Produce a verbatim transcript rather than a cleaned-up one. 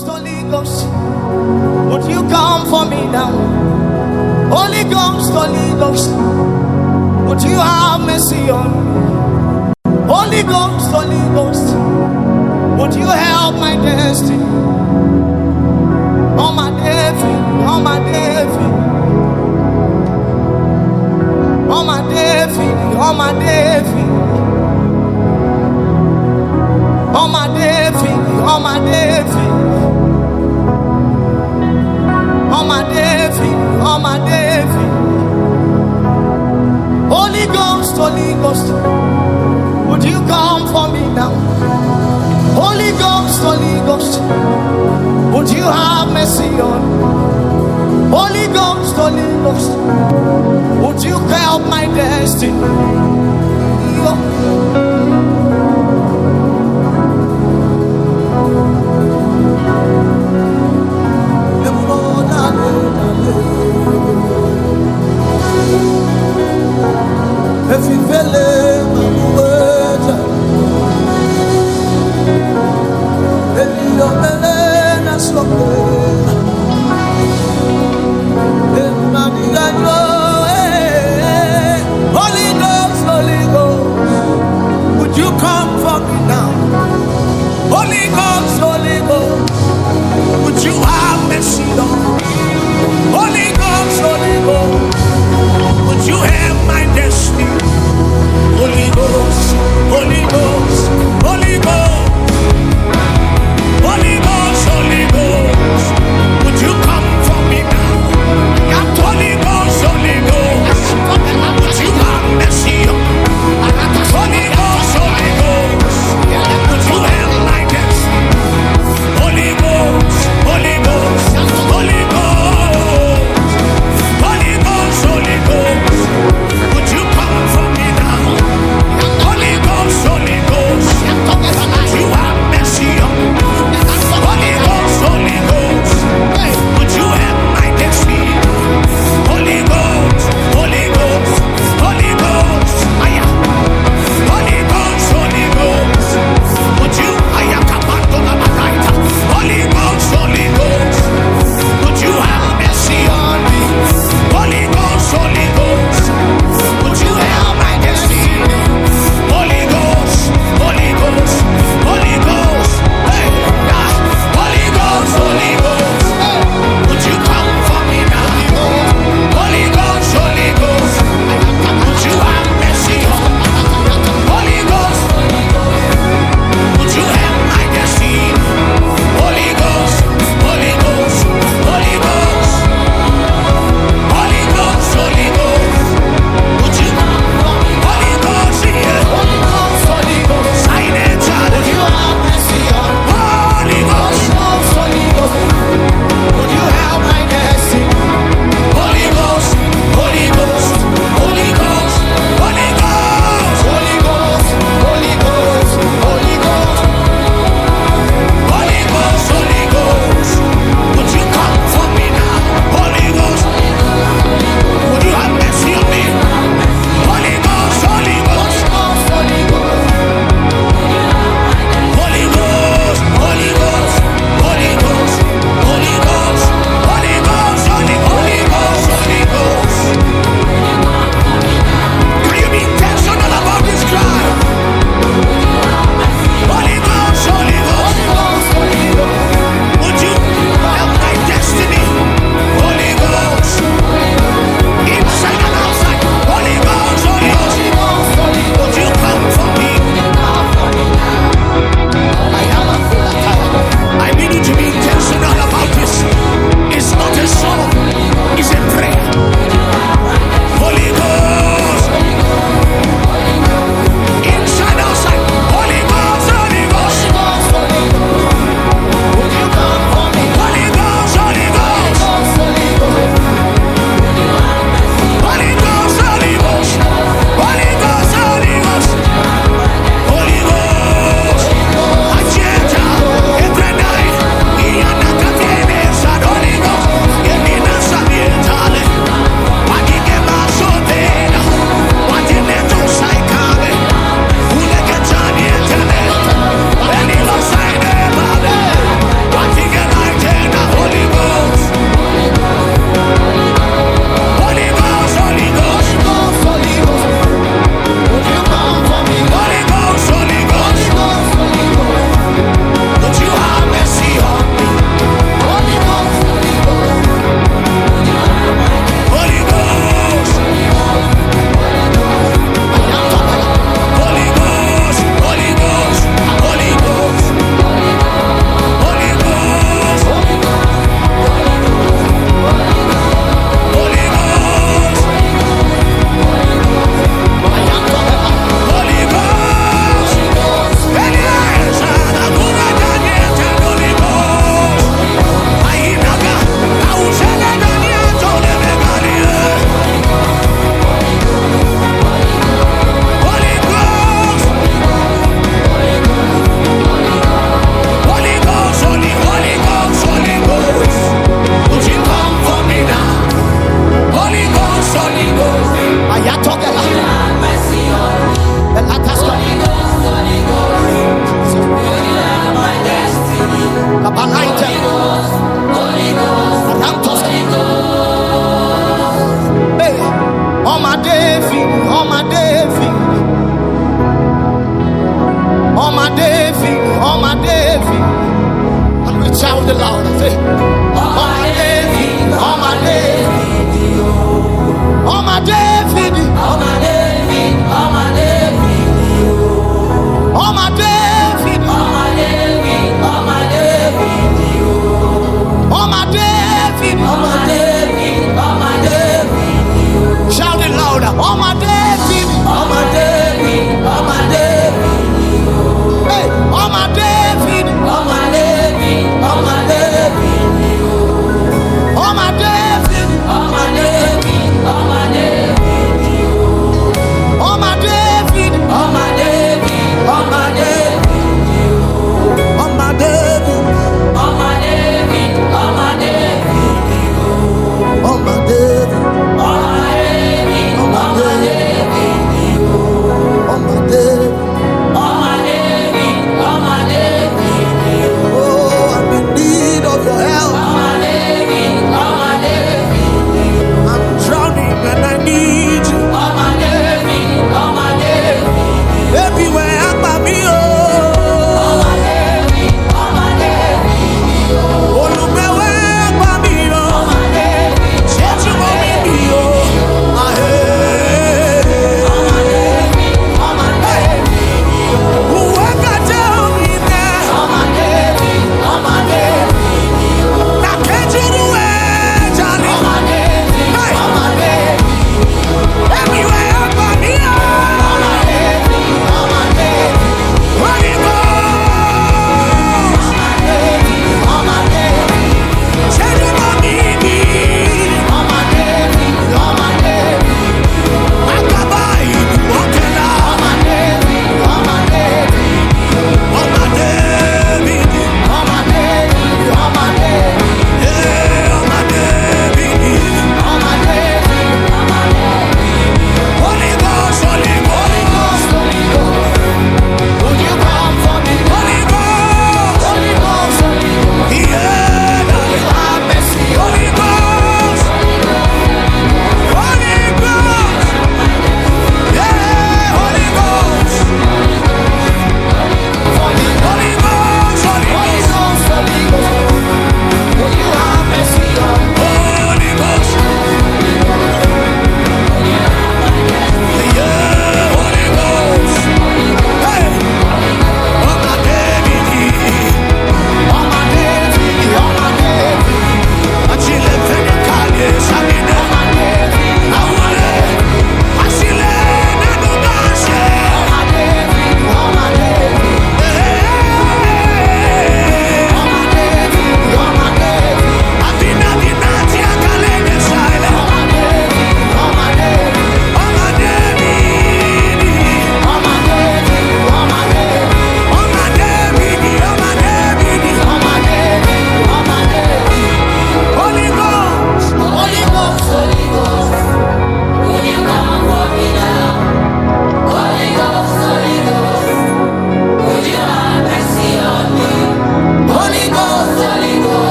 Ghost, Holy Ghost, would you come for me now? Holy Ghost, Holy Ghost, would you have mercy on me? Holy Ghost, Holy Ghost, would you help my destiny? On my David, on my David, on my David, on my David, on my David, on my David, on my David, on my David. Holy Ghost, Holy Ghost, would you come for me now? Holy Ghost, Holy Ghost, would you have mercy on me? Holy Ghost, Holy Ghost, would you help my destiny? If you feel it, if you don't believe, that's okay. Holy Ghost, Holy Ghost, would you come for me now? Holy Ghost, Holy Ghost, would you have mercy on me? Holy Ghost, Holy Ghost, would you have my destiny? Holy Ghost, Holy Ghost, Holy Ghost, Holy Ghost, Holy Ghost, Shout it loud. Say, oh my David, oh my David, oh my David, oh my David, oh my David, oh my David, oh my David, oh my David, oh my David, oh my David, oh my David. Shout it louder, oh my David.